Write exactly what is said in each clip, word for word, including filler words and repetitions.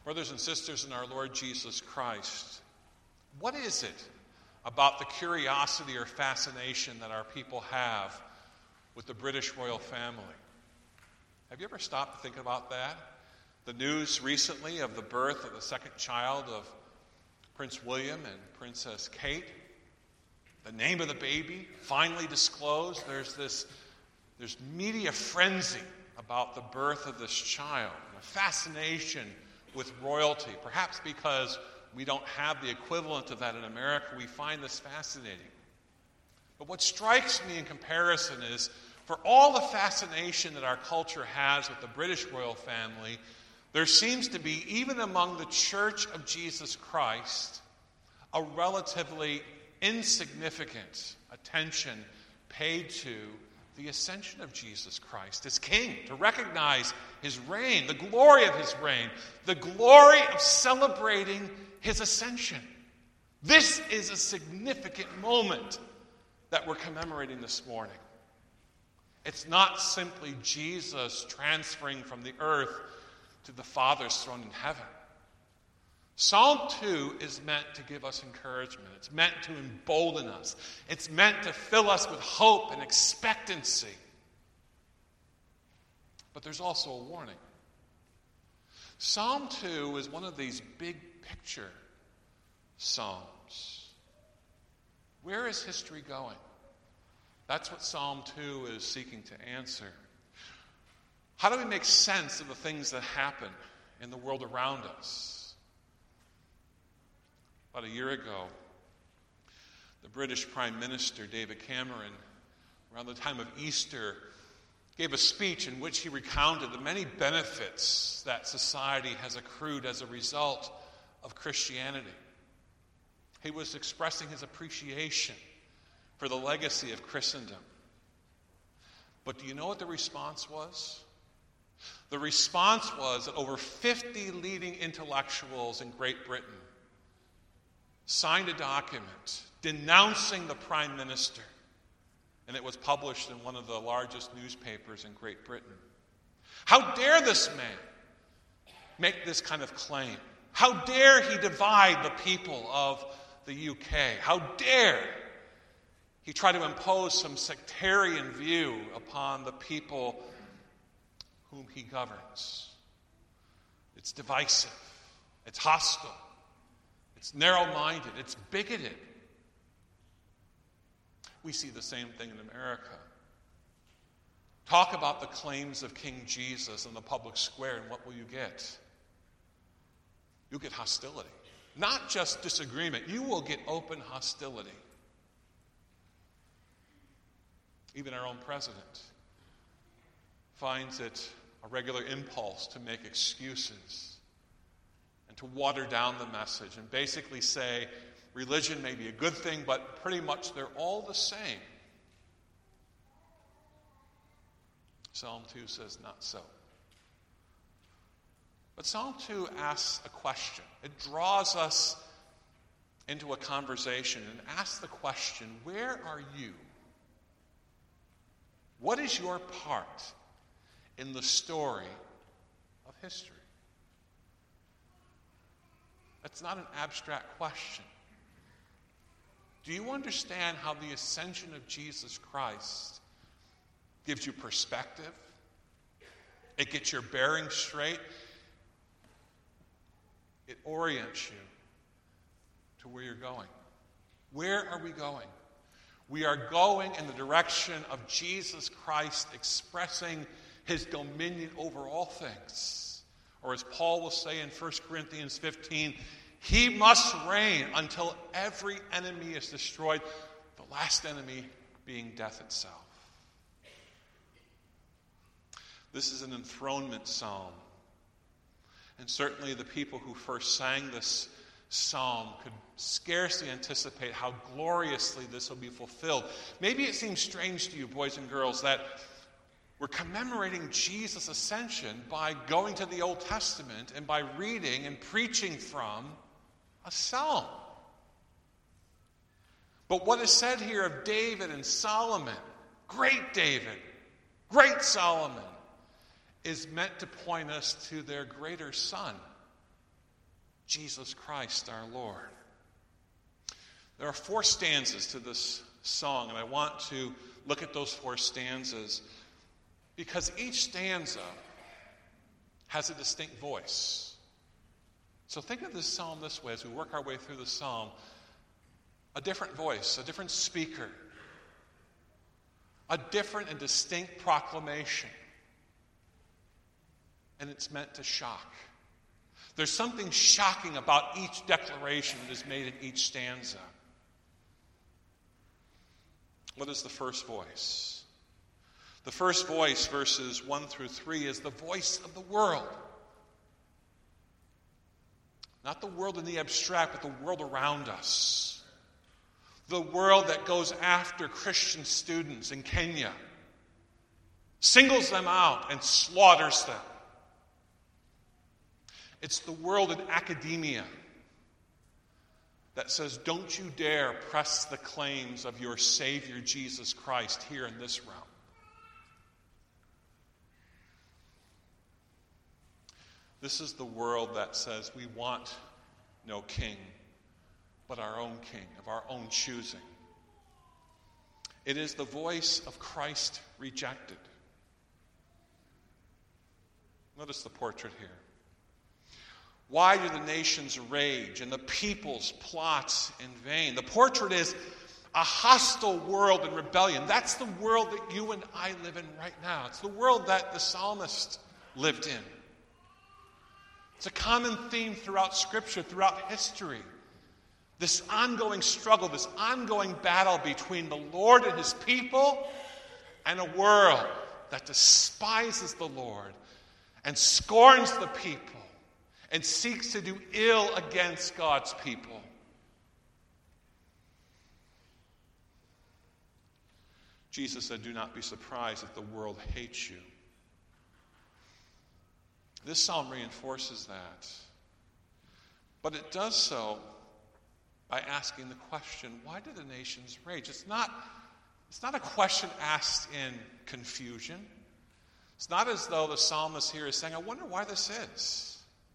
Brothers and sisters in our Lord Jesus Christ, what is it about the curiosity or fascination that our people have with the British royal family? Have you ever stopped to think about that? The news recently of the birth of the second child of Prince William and Princess Kate, the name of the baby finally disclosed. There's this there's media frenzy about the birth of this child, and a fascination with royalty. Perhaps because we don't have the equivalent of that in America, we find this fascinating. But what strikes me in comparison is, for all the fascination that our culture has with the British royal family, there seems to be, even among the Church of Jesus Christ, a relatively insignificant attention paid to the ascension of Jesus Christ as King, to recognize his reign, the glory of his reign, the glory of celebrating his ascension. This is a significant moment that we're commemorating this morning. It's not simply Jesus transferring from the earth to the Father's throne in heaven. Psalm two is meant to give us encouragement. It's meant to embolden us. It's meant to fill us with hope and expectancy. But there's also a warning. Psalm two is one of these big picture psalms. Where is history going? That's what Psalm two is seeking to answer. How do we make sense of the things that happen in the world around us? About a year ago, the British Prime Minister, David Cameron, around the time of Easter, gave a speech in which he recounted the many benefits that society has accrued as a result of Christianity. He was expressing his appreciation for the legacy of Christendom. But do you know what the response was? The response was that over fifty leading intellectuals in Great Britain signed a document denouncing the Prime Minister, and it was published in one of the largest newspapers in Great Britain. How dare this man make this kind of claim? How dare he divide the people of the U K? How dare he try to impose some sectarian view upon the people whom he governs? It's divisive. It's hostile. It's narrow-minded. It's bigoted. We see the same thing in America. Talk about the claims of King Jesus in the public square, and what will you get? You'll get hostility. Not just disagreement. You will get open hostility. Even our own president finds it a regular impulse to make excuses and to water down the message and basically say religion may be a good thing, but pretty much they're all the same. Psalm two says not so. But Psalm two asks a question. It draws us into a conversation and asks the question, where are you? What is your part in the story of history? That's not an abstract question. Do you understand how the ascension of Jesus Christ gives you perspective? It gets your bearings straight. It orients you to where you're going. Where are we going? We are going in the direction of Jesus Christ expressing his dominion over all things. Or as Paul will say in First Corinthians fifteen, he must reign until every enemy is destroyed, the last enemy being death itself. This is an enthronement psalm. And certainly the people who first sang this psalm could scarcely anticipate how gloriously this will be fulfilled. Maybe it seems strange to you, boys and girls, that we're commemorating Jesus' ascension by going to the Old Testament and by reading and preaching from a psalm. But what is said here of David and Solomon, great David, great Solomon, is meant to point us to their greater son, Jesus Christ our Lord. There are four stanzas to this song, and I want to look at those four stanzas because each stanza has a distinct voice. So think of this psalm this way as we work our way through the psalm. A different voice, a different speaker, a different and distinct proclamation. And it's meant to shock. There's something shocking about each declaration that is made in each stanza. What is the first voice? The first voice, verses one through three, is the voice of the world. Not the world in the abstract, but the world around us. The world that goes after Christian students in Kenya, singles them out and slaughters them. It's the world in academia that says, don't you dare press the claims of your Savior, Jesus Christ, here in this realm. This is the world that says we want no king, but our own king, of our own choosing. It is the voice of Christ rejected. Notice the portrait here. Why do the nations rage and the peoples plot in vain? The portrait is a hostile world in rebellion. That's the world that you and I live in right now. It's the world that the psalmist lived in. It's a common theme throughout Scripture, throughout history. This ongoing struggle, this ongoing battle between the Lord and his people and a world that despises the Lord and scorns the people and seeks to do ill against God's people. Jesus said, do not be surprised if the world hates you. This psalm reinforces that. But it does so by asking the question, why do the nations rage? It's not, it's not a question asked in confusion. It's not as though the psalmist here is saying, I wonder why this is.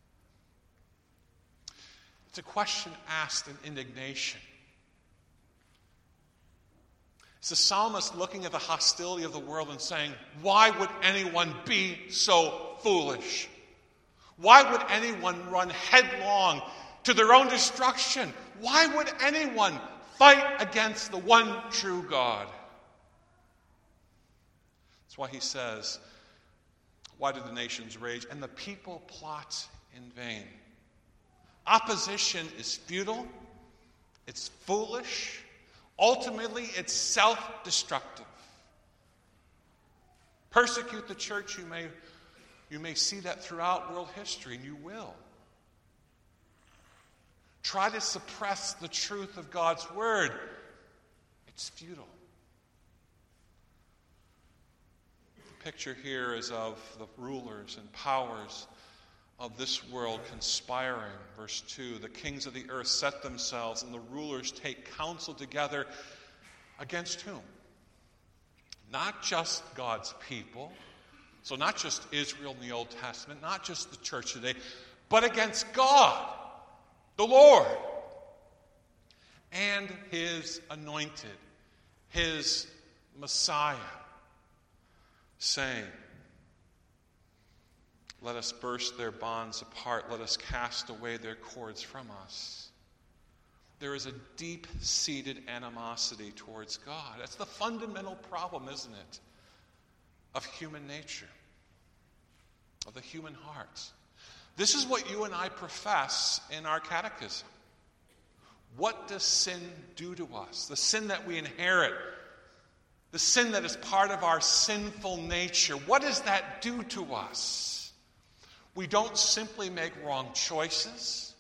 It's a question asked in indignation. It's the psalmist looking at the hostility of the world and saying, why would anyone be so foolish? Why would anyone run headlong to their own destruction? Why would anyone fight against the one true God? That's why he says, why do the nations rage? And the people plot in vain. Opposition is futile. It's foolish. Ultimately, it's self-destructive. Persecute the church, you may, you may see that throughout world history, and you will. Try to suppress the truth of God's word. It's futile. The picture here is of the rulers and powers of this world conspiring. Verse two, the kings of the earth set themselves, and the rulers take counsel together against whom? Not just God's people, so not just Israel in the Old Testament, not just the church today, but against God, the Lord, and his anointed, his Messiah, saying, let us burst their bonds apart. Let us cast away their cords from us. There is a deep-seated animosity towards God. That's the fundamental problem, isn't it, of human nature, of the human heart. This is what you and I profess in our catechism. What does sin do to us? The sin that we inherit, the sin that is part of our sinful nature. What does that do to us? We don't simply make wrong choices.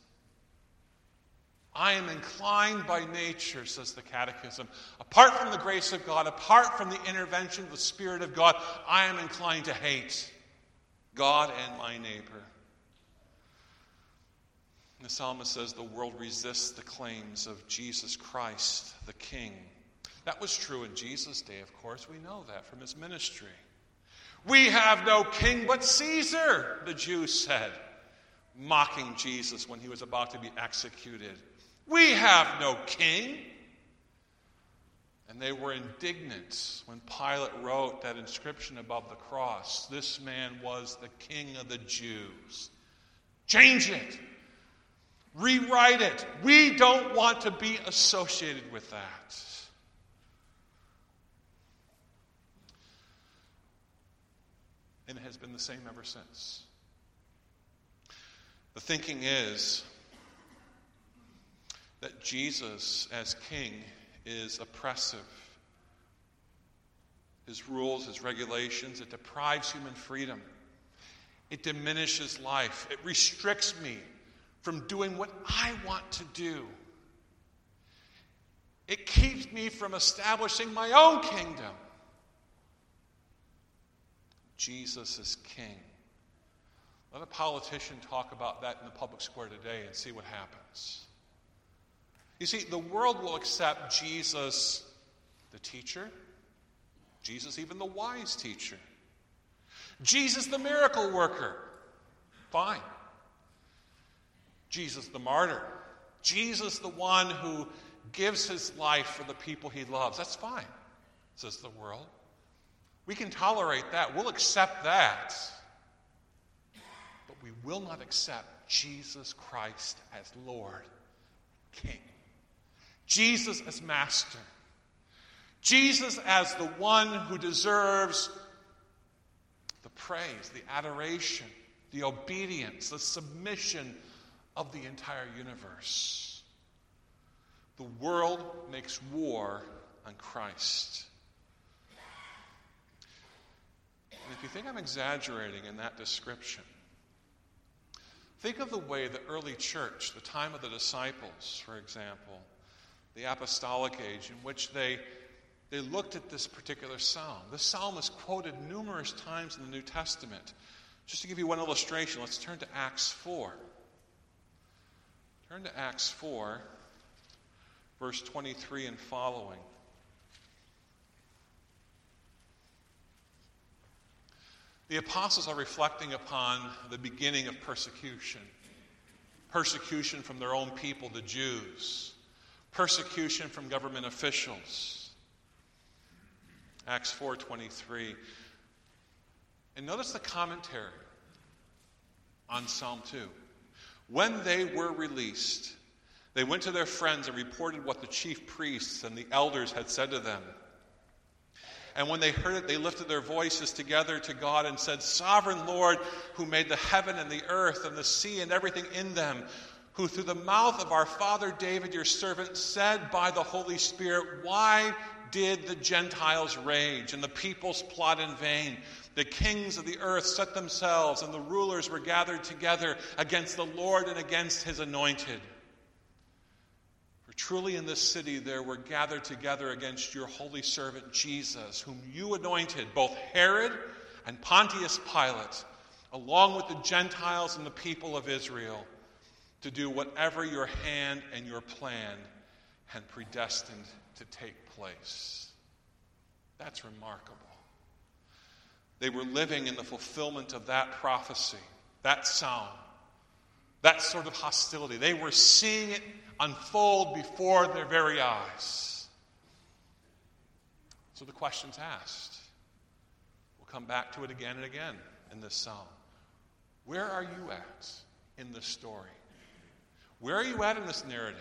I am inclined by nature, says the Catechism, apart from the grace of God, apart from the intervention of the Spirit of God, I am inclined to hate God and my neighbor. The psalmist says the world resists the claims of Jesus Christ, the King. That was true in Jesus' day, of course. We know that from his ministry. We have no king but Caesar, the Jews said. mocking Jesus when he was about to be executed. We have no king. And they were indignant when Pilate wrote that inscription above the cross. This man was the King of the Jews. Change it. Rewrite it. We don't want to be associated with that. And it has been the same ever since. The thinking is that Jesus, as king, is oppressive. His rules, his regulations, it deprives human freedom. It diminishes life. It restricts me from doing what I want to do. It keeps me from establishing my own kingdom. Jesus is king. Let a politician talk about that in the public square today and see what happens. You see, the world will accept Jesus, the teacher, Jesus, even the wise teacher, Jesus, the miracle worker, fine. Jesus, the martyr, Jesus, the one who gives his life for the people he loves, that's fine, says the world. We can tolerate that. We'll accept that. But we will not accept Jesus Christ as Lord, King. Jesus as Master. Jesus as the one who deserves the praise, the adoration, the obedience, the submission of the entire universe. The world makes war on Christ. And if you think I'm exaggerating in that description, think of the way the early church, the time of the disciples, for example, the apostolic age, in which they, they looked at this particular psalm. This psalm is quoted numerous times in the New Testament. Just to give you one illustration, let's turn to Acts four. Turn to Acts four, verse twenty-three and following. The apostles are reflecting upon the beginning of persecution. Persecution from their own people, the Jews. Persecution from government officials. Acts four twenty-three. And notice the commentary on Psalm two. When they were released, they went to their friends and reported what the chief priests and the elders had said to them. And when they heard it, they lifted their voices together to God and said, Sovereign Lord, who made the heaven and the earth and the sea and everything in them, who through the mouth of our father David, your servant, said by the Holy Spirit, why did the Gentiles rage and the peoples plot in vain? The kings of the earth set themselves, and the rulers were gathered together against the Lord and against his anointed. For truly in this city there were gathered together against your holy servant Jesus, whom you anointed, both Herod and Pontius Pilate, along with the Gentiles and the people of Israel, to do whatever your hand and your plan had predestined to take place. That's remarkable. They were living in the fulfillment of that prophecy, that psalm, that sort of hostility. They were seeing it unfold before their very eyes. So the question's asked. We'll come back to it again and again in this psalm. Where are you at in this story? Where are you at in this narrative?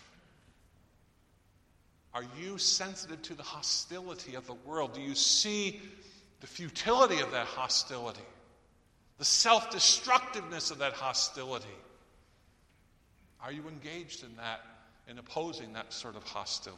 Are you sensitive to the hostility of the world? Do you see the futility of that hostility? The self-destructiveness of that hostility? Are you engaged in that, in opposing that sort of hostility?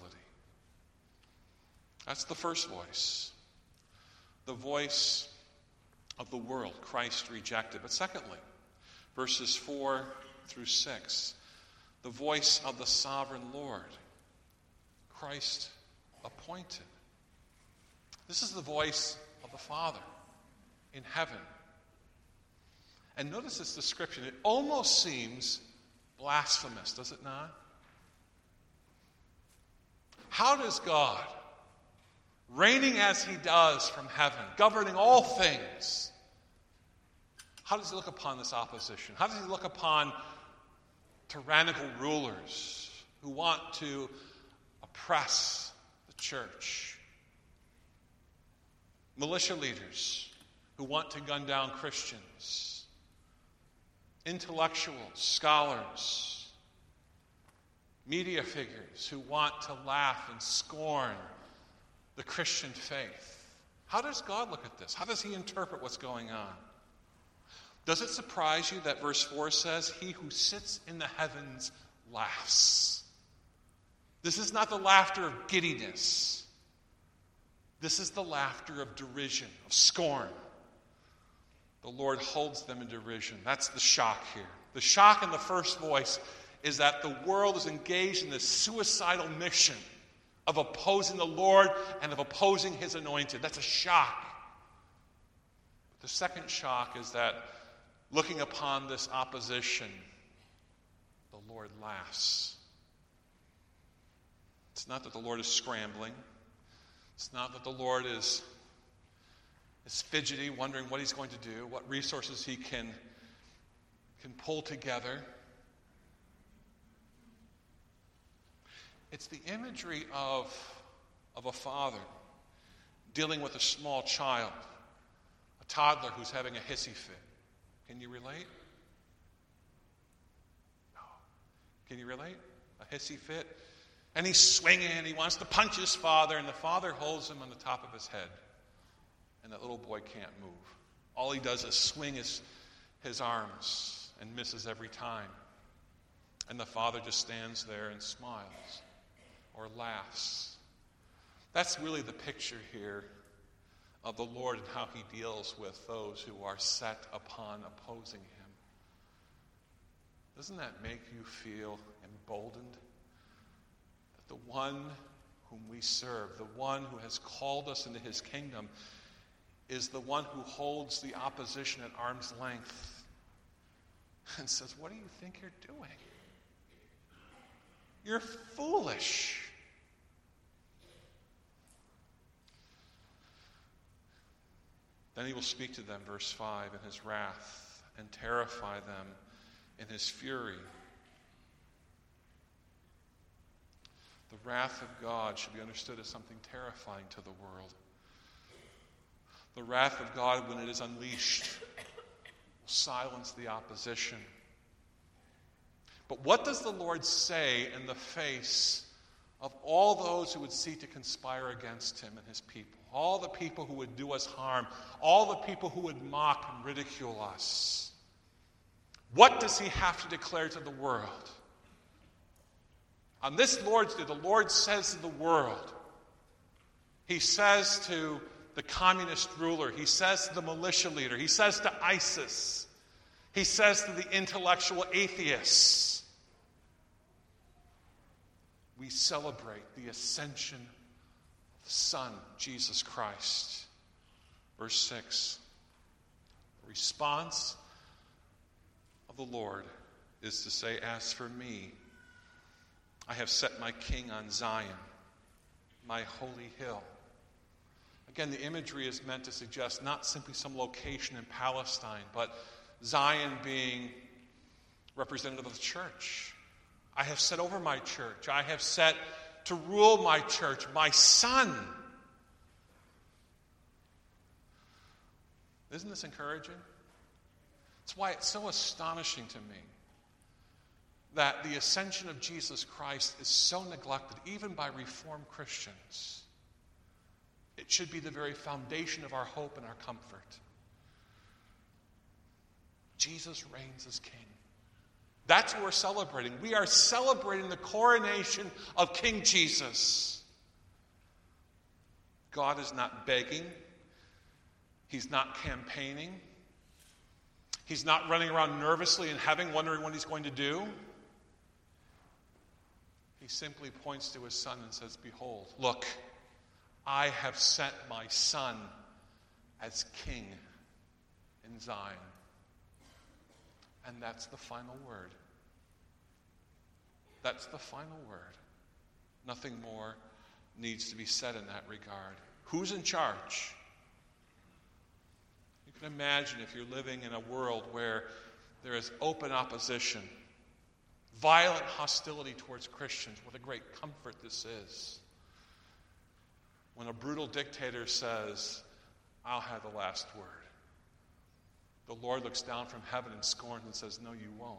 That's the first voice. The voice of the world, Christ rejected. But secondly, verses four through six, the voice of the sovereign Lord, Christ appointed. This is the voice of the Father in heaven. And notice this description. It almost seems blasphemous, does it not? How does God, reigning as he does from heaven, governing all things, How does he look upon this opposition? How does he look upon tyrannical rulers who want to oppress the church? Militia leaders who want to gun down Christians? Intellectuals, scholars, media figures who want to laugh and scorn the Christian faith? How does God look at this? How does he interpret what's going on? Does it surprise you that verse four says, "He who sits in the heavens laughs"? This is not the laughter of giddiness. This is the laughter of derision, of scorn. The Lord holds them in derision. That's the shock here. The shock in the first voice is that the world is engaged in this suicidal mission of opposing the Lord and of opposing his anointed. That's a shock. The second shock is that looking upon this opposition, the Lord laughs. It's not that the Lord is scrambling. It's not that the Lord is, is fidgety, wondering what he's going to do, what resources he can, can pull together. It's the imagery of, of a father dealing with a small child, a toddler who's having a hissy fit. Can you relate? No. Can you relate? A hissy fit? And he's swinging, he wants to punch his father, and the father holds him on the top of his head. And that little boy can't move. All he does is swing his, his arms and misses every time. And the father just stands there and smiles or laughs. That's really the picture here of the Lord and how he deals with those who are set upon opposing him. Doesn't that make you feel emboldened? That the one whom we serve, the one who has called us into his kingdom, is the one who holds the opposition at arm's length and says, "What do you think you're doing? You're foolish." Then he will speak to them, verse five, in his wrath and terrify them in his fury. The wrath of God should be understood as something terrifying to the world. The wrath of God, when it is unleashed, will silence the opposition. But what does the Lord say in the face of all those who would seek to conspire against him and his people? All the people who would do us harm, all the people who would mock and ridicule us. What does he have to declare to the world? On this Lord's Day, the Lord says to the world, he says to the communist ruler, he says to the militia leader, he says to ISIS, he says to the intellectual atheists, we celebrate the ascension of the Son, Jesus Christ. Verse six, the response of the Lord is to say, "As for me, I have set my king on Zion, my holy hill." Again, the imagery is meant to suggest not simply some location in Palestine, but Zion being representative of the church. I have set over my church. I have set to rule my church, my Son. Isn't this encouraging? It's why it's so astonishing to me that the ascension of Jesus Christ is so neglected, even by Reformed Christians. It should be the very foundation of our hope and our comfort. Jesus reigns as King. That's what we're celebrating. We are celebrating the coronation of King Jesus. God is not begging. He's not campaigning. He's not running around nervously in heaven wondering what he's going to do. He simply points to his Son and says, "Behold, look, I have sent my Son as King in Zion." And that's the final word. That's the final word. Nothing more needs to be said in that regard. Who's in charge? You can imagine if you're living in a world where there is open opposition, violent hostility towards Christians, what a great comfort this is. When a brutal dictator says, I'll have the last word, the Lord looks down from heaven in scorn and says, no, you won't.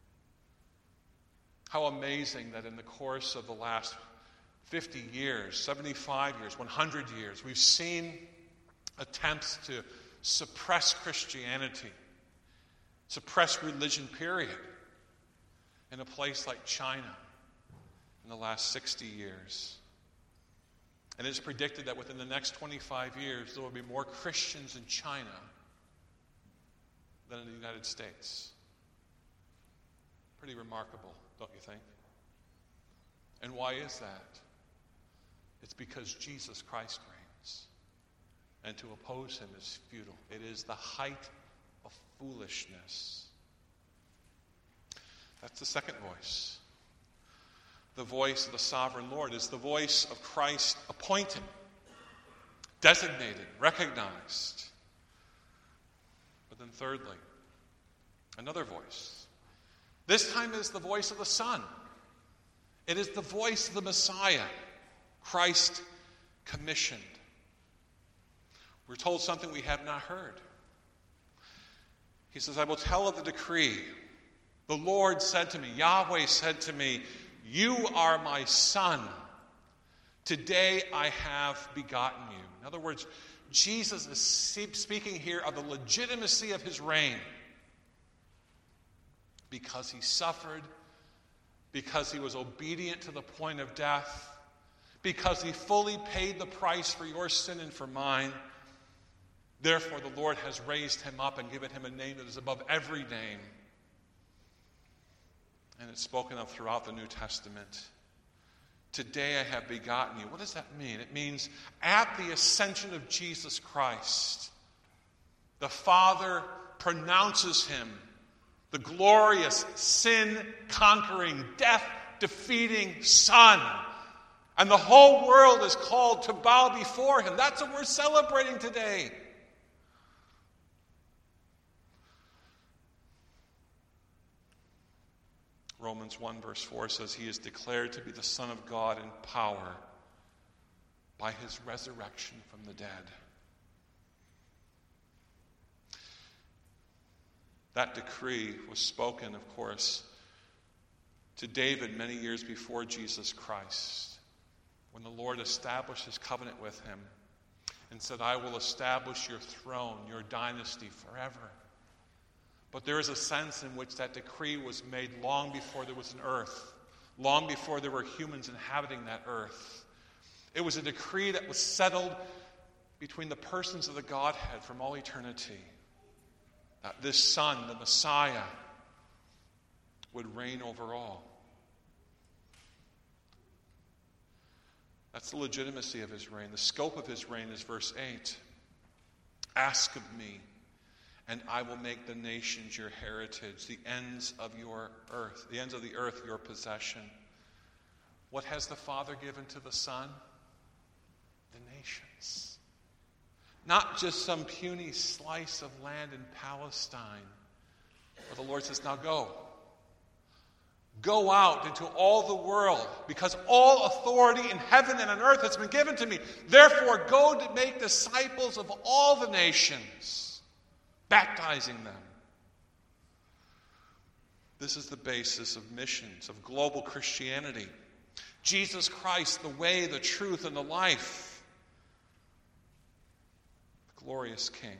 How amazing that in the course of the last fifty years, seventy-five years, one hundred years, we've seen attempts to suppress Christianity, suppress religion, period, in a place like China in the last sixty years. And it's predicted that within the next twenty-five years, there will be more Christians in China than in the United States. Pretty remarkable, don't you think? And why is that? It's because Jesus Christ reigns. And to oppose him is futile. It is the height of foolishness. That's the second voice. The voice of the sovereign Lord is the voice of Christ appointed, designated, recognized. But then thirdly, another voice. This time it is the voice of the Son. It is the voice of the Messiah, Christ commissioned. We're told something we have not heard. He says, I will tell of the decree. The Lord said to me, Yahweh said to me, you are my son. Today I have begotten you. In other words, Jesus is speaking here of the legitimacy of his reign. Because he suffered, because he was obedient to the point of death, because he fully paid the price for your sin and for mine. Therefore, the Lord has raised him up and given him a name that is above every name. And it's spoken of throughout the New Testament. Today I have begotten you. What does that mean? It means at the ascension of Jesus Christ, the Father pronounces him the glorious, sin-conquering, death-defeating Son. And the whole world is called to bow before him. That's what we're celebrating today. Romans one verse four says, he is declared to be the Son of God in power by his resurrection from the dead. That decree was spoken, of course, to David many years before Jesus Christ, when the Lord established his covenant with him and said, I will establish your throne, your dynasty forever. But there is a sense in which that decree was made long before there was an earth, long before there were humans inhabiting that earth. It was a decree that was settled between the persons of the Godhead from all eternity. That this Son, the Messiah, would reign over all. That's the legitimacy of his reign. The scope of his reign is verse eight. Ask of me, and I will make the nations your heritage, the ends of your earth, the ends of the earth your possession. What has the Father given to the Son? The nations. Not just some puny slice of land in Palestine. But the Lord says, now go. Go out into all the world, because all authority in heaven and on earth has been given to me. Therefore, go to make disciples of all the nations, baptizing them. This is the basis of missions, of global Christianity. Jesus Christ, the way, the truth, and the life. The glorious King.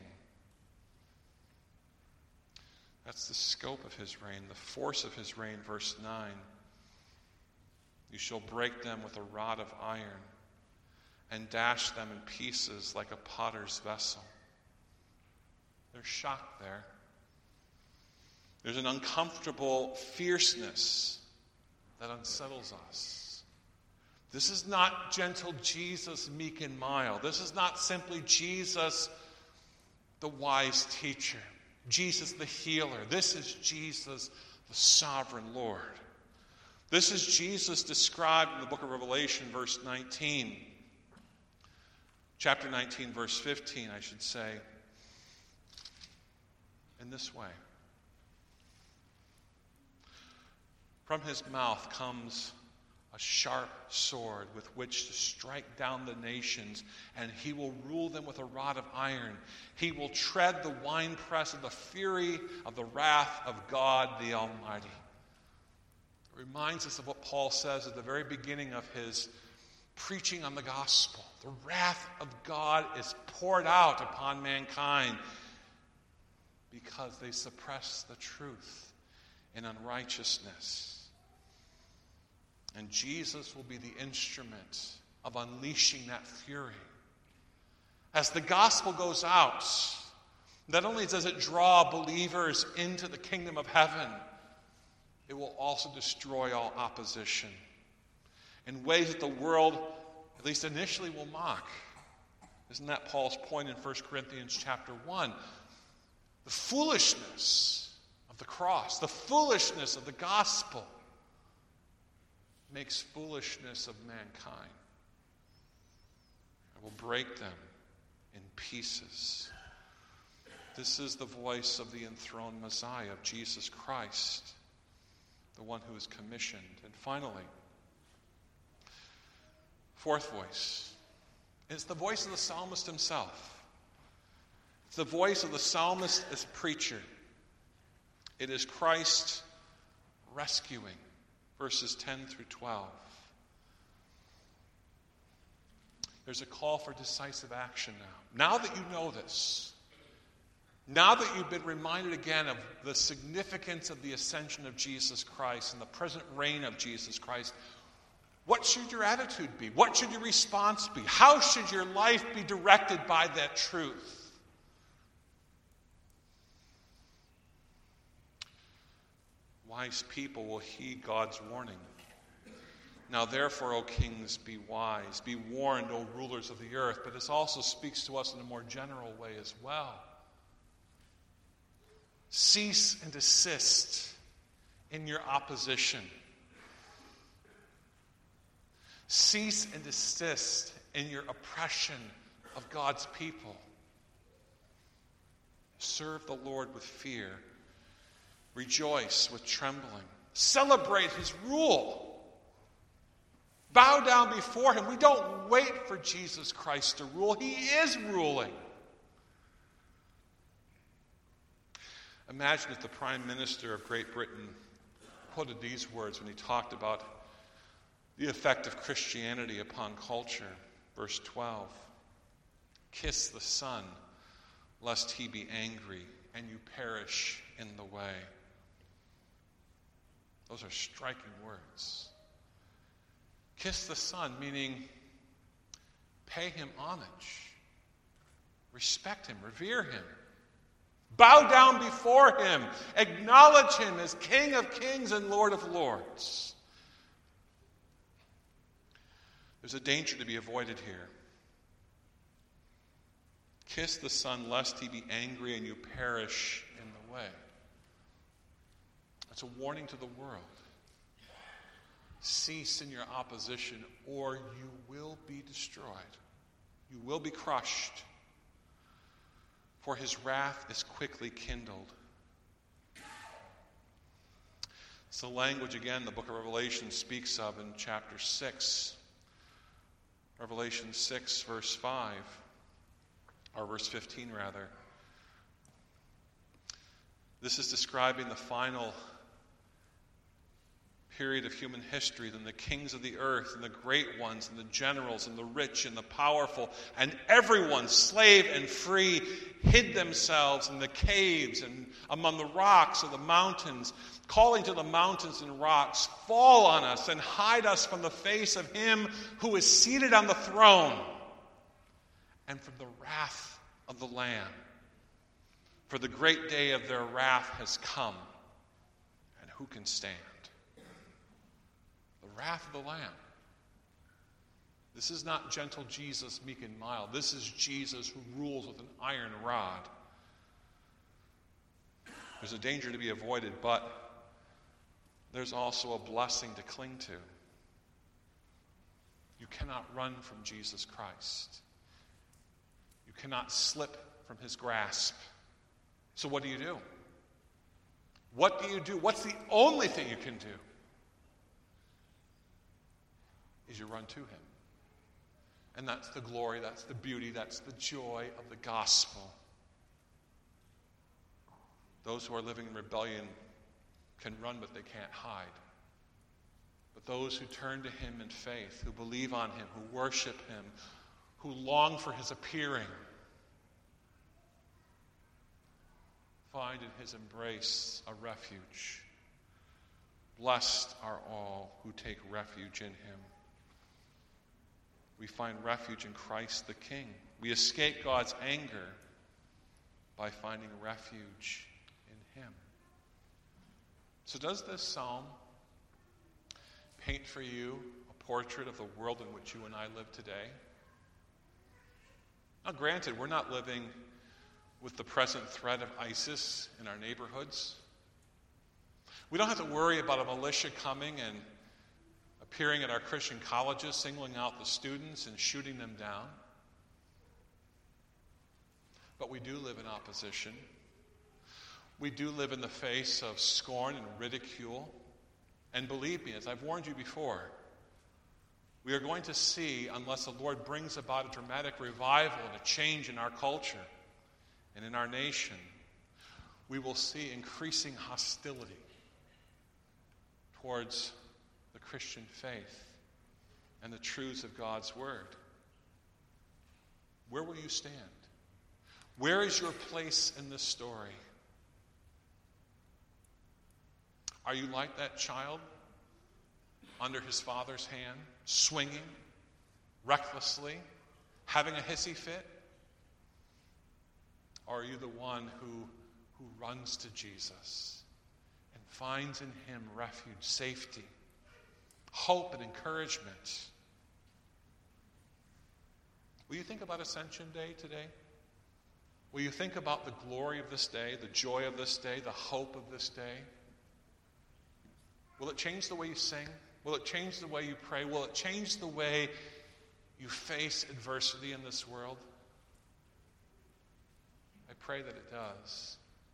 That's the scope of his reign, the force of his reign, verse nine. You shall break them with a rod of iron and dash them in pieces like a potter's vessel. There's shock there. There's an uncomfortable fierceness that unsettles us. This is not gentle Jesus, meek and mild. This is not simply Jesus, the wise teacher. Jesus, the healer. This is Jesus, the sovereign Lord. This is Jesus described in the book of Revelation, verse nineteen. Chapter nineteen, verse fifteen, I should say. in this way. From his mouth comes a sharp sword with which to strike down the nations, and he will rule them with a rod of iron. He will tread the winepress of the fury of the wrath of God the Almighty. It reminds us of what Paul says at the very beginning of his preaching on the gospel. The wrath of God is poured out upon mankind because they suppress the truth in unrighteousness. And Jesus will be the instrument of unleashing that fury. As the gospel goes out, not only does it draw believers into the kingdom of heaven, it will also destroy all opposition in ways that the world, at least initially, will mock. Isn't that Paul's point in First Corinthians chapter one? The foolishness of the cross, the foolishness of the gospel, makes foolishness of mankind. I will break them in pieces. This is the voice of the enthroned Messiah, of Jesus Christ, the one who is commissioned. And finally, fourth voice, it's the voice of the psalmist himself. It's the voice of the psalmist as preacher. It is Christ rescuing. Verses ten through twelve. There's a call for decisive action now. Now that you know this, now that you've been reminded again of the significance of the ascension of Jesus Christ and the present reign of Jesus Christ, what should your attitude be? What should your response be? How should your life be directed by that truth? Wise people will heed God's warning. Now therefore, O kings, be wise. Be warned, O rulers of the earth. But this also speaks to us in a more general way as well. Cease and desist in your opposition. Cease and desist in your oppression of God's people. Serve the Lord with fear. Rejoice with trembling. Celebrate his rule. Bow down before him. We don't wait for Jesus Christ to rule. He is ruling. Imagine if the Prime Minister of Great Britain quoted these words when he talked about the effect of Christianity upon culture. Verse twelve. Kiss the Son, lest he be angry and you perish in the way. Those are striking words. Kiss the Son, meaning pay him homage, respect him, revere him, bow down before him, acknowledge him as King of kings and Lord of lords. There's a danger to be avoided here. Kiss the Son, lest he be angry and you perish in the way. It's a warning to the world. Cease in your opposition, or you will be destroyed. You will be crushed. For his wrath is quickly kindled. It's the language, again, the book of Revelation speaks of in chapter six. Revelation six, verse five. Or verse fifteen, rather. This is describing the final period of human history. Then the kings of the earth and the great ones and the generals and the rich and the powerful and everyone, slave and free, hid themselves in the caves and among the rocks of the mountains, calling to the mountains and rocks, fall on us and hide us from the face of him who is seated on the throne and from the wrath of the Lamb. For the great day of their wrath has come, and who can stand? The wrath of the Lamb. This is not gentle Jesus, meek and mild. This is Jesus who rules with an iron rod. There's a danger to be avoided, but there's also a blessing to cling to. You cannot run from Jesus Christ. You cannot slip from his grasp. So what do you do? What do you do? What's the only thing you can do? Is you run to him. And that's the glory, that's the beauty, that's the joy of the gospel. Those who are living in rebellion can run, but they can't hide. But those who turn to him in faith, who believe on him, who worship him, who long for his appearing, find in his embrace a refuge. Blessed are all who take refuge in him. We find refuge in Christ the King. We escape God's anger by finding refuge in him. So does this psalm paint for you a portrait of the world in which you and I live today? Now, granted, we're not living with the present threat of ISIS in our neighborhoods. We don't have to worry about a militia coming and appearing at our Christian colleges, singling out the students and shooting them down. But we do live in opposition. We do live in the face of scorn and ridicule. And believe me, as I've warned you before, we are going to see, unless the Lord brings about a dramatic revival and a change in our culture and in our nation, we will see increasing hostility towards the Christian faith and the truths of God's word. Where will you stand? Where is your place in this story? Are you like that child under his father's hand, swinging recklessly, having a hissy fit? Or are you the one who, who runs to Jesus and finds in him refuge, safety, hope, and encouragement? Will you think about Ascension Day today? Will you think about the glory of this day, the joy of this day, the hope of this day? Will it change the way you sing? Will it change the way you pray? Will it change the way you face adversity in this world? I pray that it does.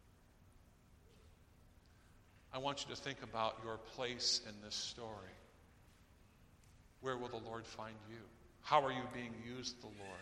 I want you to think about your place in this story. Where will the Lord find you? How are you being used, the Lord?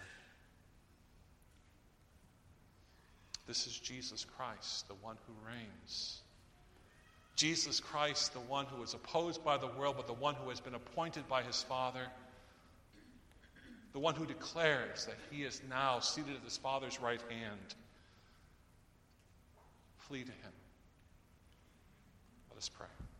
This is Jesus Christ, the one who reigns. Jesus Christ, the one who is opposed by the world, but the one who has been appointed by his Father. The one who declares that he is now seated at his Father's right hand. Flee to him. Let us pray.